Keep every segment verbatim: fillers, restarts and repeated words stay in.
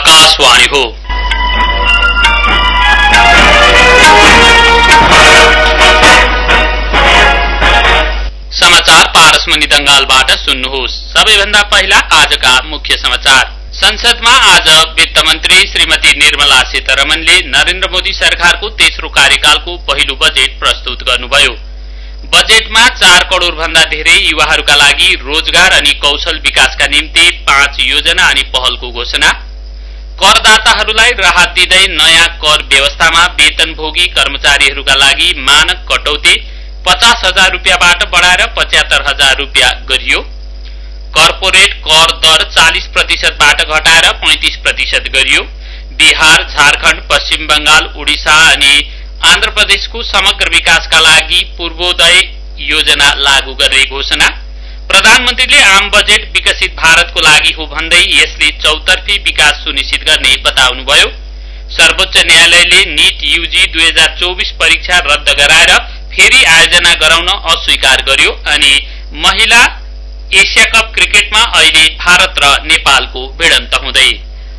आकाशवाणी हो। समाचार पारसमणि दंगालबाट सुन्नुहोस्। सबैभन्दा पहिला आजका मुख्य समाचार। संसदमा आज वित्त मन्त्री श्रीमती निर्मला सीतारमणले नरेन्द्र मोदी सरकारको तेस्रो कार्यकालको पहिलो बजेट प्रस्तुत गर्नुभयो। बजेटमा चार करोड़ भन्दा धेरै युवाहरूका लागि रोजगार अनि कौशल विकासका निम्ति पाँच योजना अनि पहलको घोषणा, करदाताहरूलाई राहत दिँदै नयाँ कर व्यवस्थामा वेतनभोगी कर्मचारीहरूका लागि मानक कटौती पचास हजार रुपियाँबाट बढाएर पचहत्तर हजार रुपियाँ गरियो, कर्पोरेट कर दर चालीस प्रतिशतबाट घटाएर पैंतीस प्रतिशत गरियो, बिहार, झारखण्ड, पश्चिम बंगाल, उडिसा अनि आन्ध्र प्रदेशको समग्र विकासका लागि पूर्वोदय योजना लागू गर्ने घोषणा, प्रधानमन्त्रीले आम बजेट विकसित भारतको लागि हो भन्दै यसले चौतर्फी विकास सुनिश्चित गर्ने बताउनुभयो। सर्वोच्च न्यायालयले नीट यूजी दुई हजार चौबीस परीक्षा रद्द गराएर फेरि आयोजना गराउन अस्वीकार गर्यो अनि महिला एशिया कप क्रिकेटमा अहिले भारत र नेपालको भिडन्त हुँदै।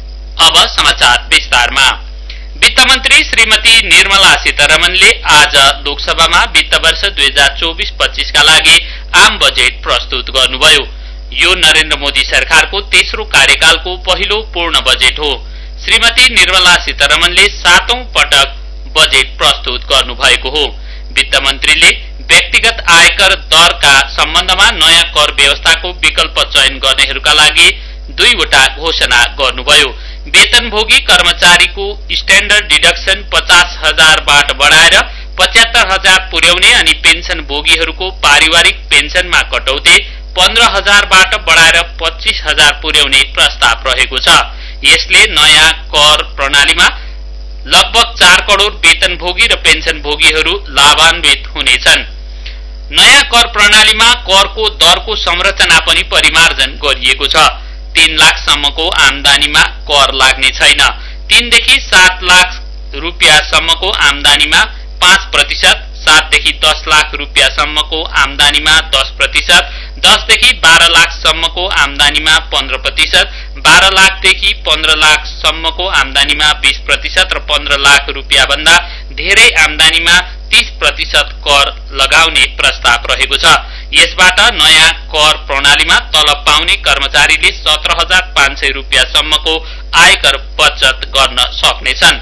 अब समाचार विस्तारमा। वित्त मन्त्री श्रीमती निर्मला सीतारमणले आज लोकसभामा वित्त वर्ष दुई हजार चौबीस पच्चीस का लागि आम बजेट प्रस्तुत गर्नुभयो। यो नरेन्द्र मोदी सरकारको तेस्रो कार्यकालको पहिलो पूर्ण बजेट हो। श्रीमती निर्मला सीतारमणले सातौं पटक बजेट प्रस्तुत गर्नुभएको हो। वित्त मन्त्रीले व्यक्तिगत आयकर दरका सम्बन्धमा नयाँ कर व्यवस्थाको विकल्प चयन गर्नेहरूका लागि दुईवटा घोषणा गर्नुभयो। वेतनभोगी कर्मचारीको स्ट्याण्डर्ड डिडक्सन पचास हजारबाट बढाएर पचहत्तर हजार पुर्याउने अनि पेन्सन भोगीहरूको पारिवारिक पेन्सनमा कटौती पन्ध्र हजारबाट बढाएर पच्चीस हजार पुर्याउने प्रस्ताव रहेको छ। यसले नयाँ कर प्रणालीमा लगभग चार करोड़ वेतनभोगी र पेन्सनभोगीहरू लाभान्वित हुनेछन्। नयाँ कर प्रणालीमा करको दरको संरचना पनि परिमार्जन गरिएको छ। तीन लाखसम्मको आमदानीमा कर लाग्ने छैन। तीनदेखि सात लाख रुपियाँसम्मको आमदानीमा पाँच प्रतिशत, सातदेखि दस लाख रुपियाँसम्मको आमदानीमा दस प्रतिशत, दसदेखि बाह्र लाखसम्मको आमदानीमा पन्ध्र प्रतिशत, बाह्र लाखदेखि पन्ध्र लाखसम्मको आमदानीमा बीस प्रतिशत र पन्ध्र लाख रुपियाँभन्दा धेरै आमदानीमा तीस प्रतिशत कर लगाउने प्रस्ताव रहेको छ। यसबाट नयाँ कर प्रणालीमा तलब पाउने कर्मचारीले सत्र हजार पाँच सय रुपियाँसम्मको आयकर बचत गर्न सक्नेछन्।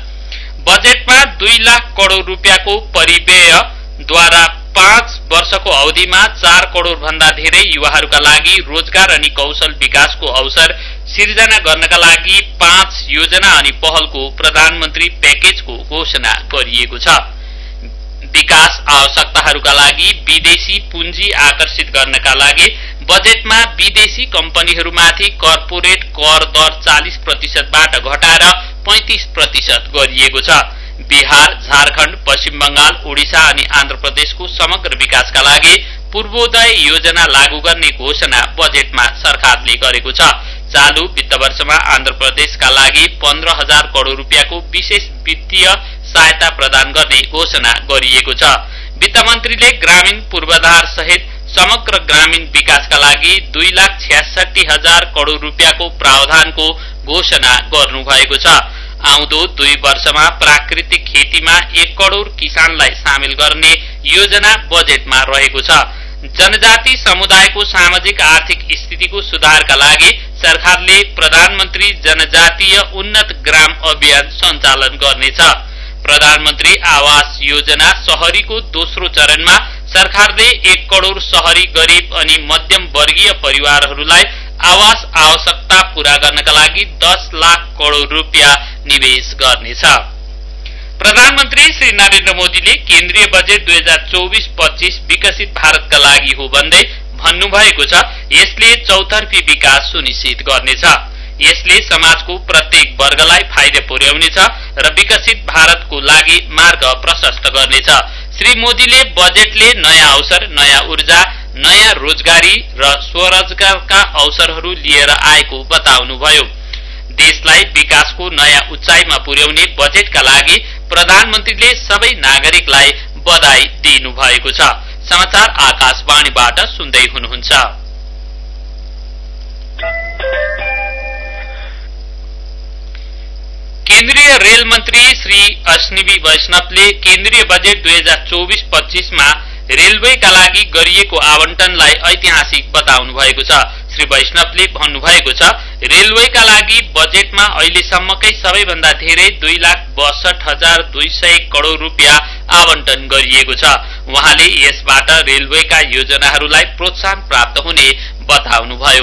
बजेटमा दुई लाख करोड़ रुपियाँको परिव्ययद्वारा पाँच वर्षको अवधिमा चार करोड़ भन्दा धेरै युवाहरूका लागि रोजगार अनि कौशल विकासको अवसर सिर्जना गर्नका लागि पाँच योजना अनि पहलको प्रधानमन्त्री प्याकेजको घोषणा गरिएको छ। विकास आवश्यकताहरूका लागि विदेशी पुँजी आकर्षित गर्नका लागि बजेटमा विदेशी कम्पनीहरूमाथि कर्पोरेट कर दर चालीस प्रतिशतबाट घटाएर पैंतीस प्रतिशत गरिएको छ। बिहार, झारखण्ड, पश्चिम बंगाल, उडिसा अनि आन्ध्र प्रदेशको समग्र विकासका लागि पूर्वोदय योजना लागू गर्ने घोषणा बजेटमा सरकारले गरेको छ। चालू वित्त वर्षमा आन्ध्र प्रदेशका लागि पन्ध्र हजार करोड़ रुपियाँको विशेष वित्तीय सहायता प्रदान गर्ने घोषणा गरिएको छ। वित्त मन्त्रीले ग्रामीण पूर्वाधार सहित समग्र ग्रामीण विकासका लागि दुई लाख छ्यासठी हजार करोड़ रुपियाँको प्रावधानको घोषणा गर्नुभएको छ। आउँदो दुई वर्षमा प्राकृतिक खेतीमा एक करोड़ किसानलाई सामेल गर्ने योजना बजेटमा रहेको छ। जनजाति समुदायको सामाजिक आर्थिक स्थितिको सुधारका लागि सरकारले प्रधानमन्त्री जनजातीय उन्नत ग्राम अभियान सञ्चालन गर्नेछ। प्रधानमन्त्री आवास योजना शहरीको दोस्रो चरणमा सरकारले एक करोड़ शहरी गरीब अनि मध्यम वर्गीय परिवारहरूलाई आवास आवश्यकता पूरा गर्नका लागि दस लाख करोड़ रुपियाँ निवेश गर्नेछ। प्रधानमन्त्री श्री नरेन्द्र मोदीले केन्द्रीय बजेट दुई हजार चौबीस पच्चीस विकसित भारतका लागि हो भन्दै भन्नुभएको छ। यसले चौतर्फी विकास सुनिश्चित गर्नेछ। यसले समाजको प्रत्येक वर्गलाई फाइदा पुर्याउनेछ र विकसित भारतको लागि मार्ग प्रशस्त गर्नेछ। श्री मोदीले बजेटले नयाँ अवसर, नयाँ ऊर्जा, नयाँ रोजगारी र स्वरोजगारका अवसरहरू लिएर आएको बताउनुभयो। देशलाई विकासको नयाँ उचाइमा पुर्याउने बजेटका लागि प्रधानमन्त्रीले सबै नागरिकलाई बधाई दिनुभएको छ। समाचार आकाशवाणीबाट सुन्दै हुनुहुन्छ। केन्द्रीय रेल मन्त्री श्री अश्विनी वैष्णवले केन्द्रीय बजेट दुई हजार चौबिस पच्चीसमा रेलवेका लागि गरिएको आवन्टनलाई ऐतिहासिक बताउनु भएको छ। श्री वैष्णवले भन्नुभएको छ, रेलवेका लागि बजेटमा अहिलेसम्मकै सबैभन्दा धेरै दुई लाख बसठ हजार दुई सय करोड़ रुपियाँ आवन्टन गरिएको छ। उहाँले यसबाट रेलवेका योजनाहरूलाई प्रोत्साहन प्राप्त हुने बताउनुभयो।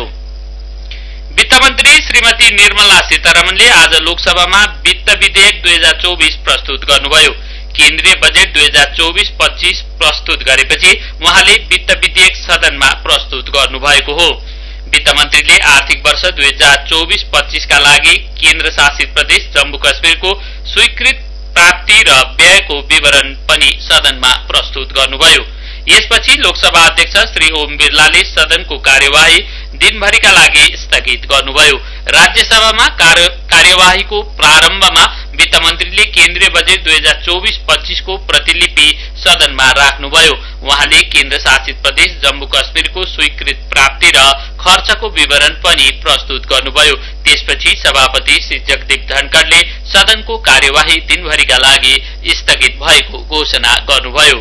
वित्तमन्त्री श्रीमती निर्मला सीतारमणले आज लोकसभामा वित्त विधेयक दुई हजार चौबिस प्रस्तुत गर्नुभयो। केन्द्रीय बजेट दुई हजार चौबिस पच्चीस प्रस्तुत गरेपछि उहाँले वित्त विधेयक सदनमा प्रस्तुत गर्नुभएको हो। वित्तमन्त्रीले आर्थिक वर्ष दुई हजार चौबिस पच्चीसका लागि केन्द्र शासित प्रदेश जम्मू कश्मीरको स्वीकृत प्राप्ति र व्ययको विवरण पनि सदनमा प्रस्तुत गर्नुभयो। यसपछि लोकसभा अध्यक्ष श्री ओम बिरलाले सदनको कार्यवाही दिनभरिका लागि स्थगित गर्नुभयो। राज्यसभामा कार्यवाहीको प्रारम्भमा वित्तमन्त्रीले केन्द्रीय बजेट दुई हजार चौबिस पच्चीसको प्रतिलिपि सदनमा राख्नुभयो। उहाँले केन्द्र शासित प्रदेश जम्मू कश्मीरको स्वीकृत प्राप्ति र खर्चको विवरण पनि प्रस्तुत गर्नुभयो। त्यसपछि सभापति श्री जगदीप धनखडले सदनको कार्यवाही दिनभरिका लागि स्थगित भएको घोषणा गर्नुभयो।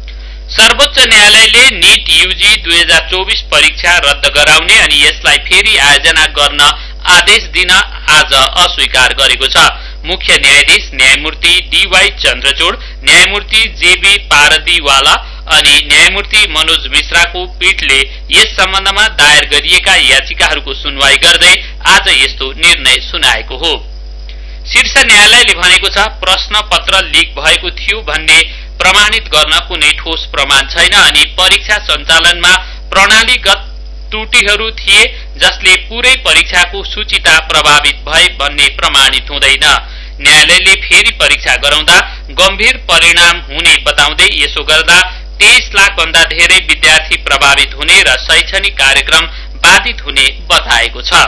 सर्वोच्च न्यायालयले नीट यूजी दुई हजार चौबिस परीक्षा रद्द गराउने अनि यसलाई फेरि आयोजना गर्न आदेश दिन आज अस्वीकार गरेको छ। मुख्य न्यायाधीश न्यायमूर्ति डीवाई चन्द्रचूड़, न्यायमूर्ति जेबी पारदीवाला अनि न्यायमूर्ति मनोज मिश्राको पीठले यस सम्बन्धमा दायर गरिएका याचिकाहरूको सुनवाई गर्दै आज यस्तो निर्णय सुनाएको हो। शीर्ष न्यायालयले भनेको छ, प्रश्न पत्र लीक भएको थियो भन्ने प्रमाणित गर्न कुनै ठोस प्रमाण छैन अनि परीक्षा सञ्चालनमा प्रणालीगत त्रुटिहरू थिए जसले पूरै परीक्षाको सूचिता प्रभावित भए भन्ने प्रमाणित हुँदैन। न्यायालयले फेरि परीक्षा गराउँदा गम्भीर परिणाम हुने बताउँदै यसो गर्दा तेइस लाख भन्दा धेरै विद्यार्थी प्रभावित हुने र शैक्षणिक कार्यक्रम बाधित हुने बताएको छ।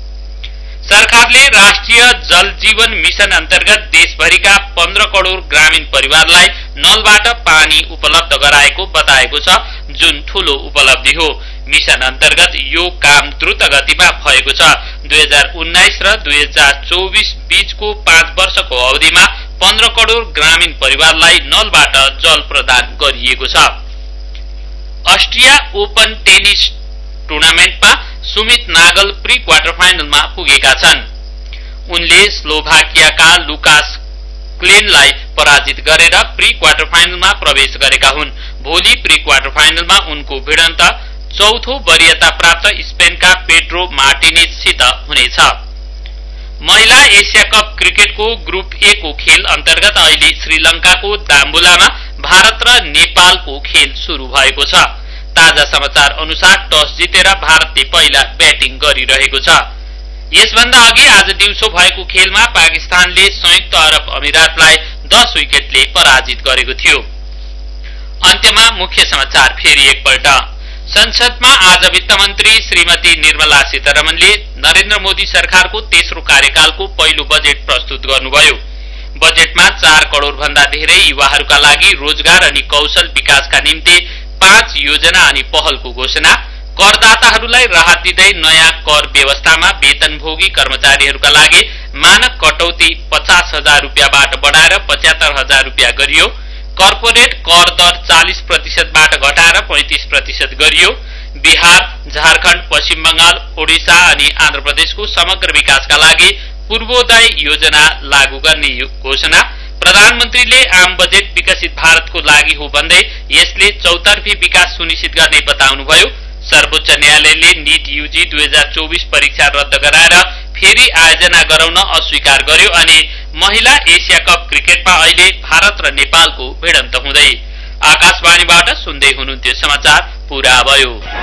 सरकारले राष्ट्रिय जल जीवन मिशन अन्तर्गत देशभरिका पन्ध्र करोड़ ग्रामीण परिवारलाई नलबाट पानी उपलब्ध गराएको बताएको छ, जुन ठूलो उपलब्धि हो। मिशन अन्तर्गत यो काम द्रुत गतिमा भएको छ। दुई हजार उन्नाइस र दुई हजार चौबिस बीचको पाँच वर्षको अवधिमा पन्ध्र करोड़ ग्रामीण परिवारलाई नलबाट जल प्रदान गरिएको छ। अस्ट्रिया ओपन टेनिस टुर्नामेन्टमा सुमित नागल प्री क्वार्टर फाइनलमा पुगेका छन्। उनले स्लोभाकियाका लुकास क्लेनलाई पराजित गरेर प्री क्वार्टर फाइनलमा प्रवेश गरेका हुन्। भोलि प्री क्वार्टर फाइनलमा उनको भिडन्त चौथो वरियता प्राप्त स्पेनका पेड्रो मार्टिनेजसित हुनेछ। महिला एशिया कप क्रिकेटको ग्रुप ए को खेल अन्तर्गत अहिले श्रीलंकाको दाम्बुलामा भारत र नेपालको खेल शुरू भएको छ। ताजा समाचार अनुसार टस जितेर भारतले पहिला ब्याटिङ गरिरहेको छ। यसभन्दा अघि आज दिउँसो भएको खेलमा पाकिस्तानले संयुक्त अरब अमिरातलाई दस विकेटले पराजित गरेको थियो। अन्त्यमा मुख्य समाचार फेरि एकपल्ट। संसदमा आज वित्तमन्त्री श्रीमती निर्मला सीतारमणले नरेन्द्र मोदी सरकारको तेस्रो कार्यकालको पहिलो बजेट प्रस्तुत गर्नुभयो। बजेटमा चार करोड़ भन्दा धेरै युवाहरूका लागि रोजगार अनि कौशल विकासका निम्ति पाँच योजना अनि पहलको घोषणा, करदाताहरूलाई राहत दिँदै नयाँ कर व्यवस्थामा वेतनभोगी कर्मचारीहरूका लागि मानक कटौती पचास हजार रुपियाँबाट बढाएर पचहत्तर हजार रुपियाँ गरियो, कर्पोरेट कर दर चालीस प्रतिशतबाट घटाएर पैंतीस प्रतिशत गरियो, बिहार, झारखण्ड, पश्चिम बंगाल, ओडिसा अनि आन्ध्र प्रदेशको समग्र विकासका लागि पूर्वोदय योजना लागू गर्ने घोषणा, प्रधानमन्त्रीले आम बजेट विकसित भारतको लागि हो भन्दै यसले चौतर्फी विकास सुनिश्चित गर्ने बताउनुभयो। सर्वोच्च न्यायालयले नीट यूजी दुई हजार चौबिस परीक्षा रद्द गराएर फेरि आयोजना गराउन अस्वीकार गर्यो अनि महिला एशिया कप क्रिकेटमा अहिले भारत र नेपालको भिडन्त हुँदै। आकाशवाणीबाट सुन्दै हुनुहुन्थ्यो समाचार पूरा भयो।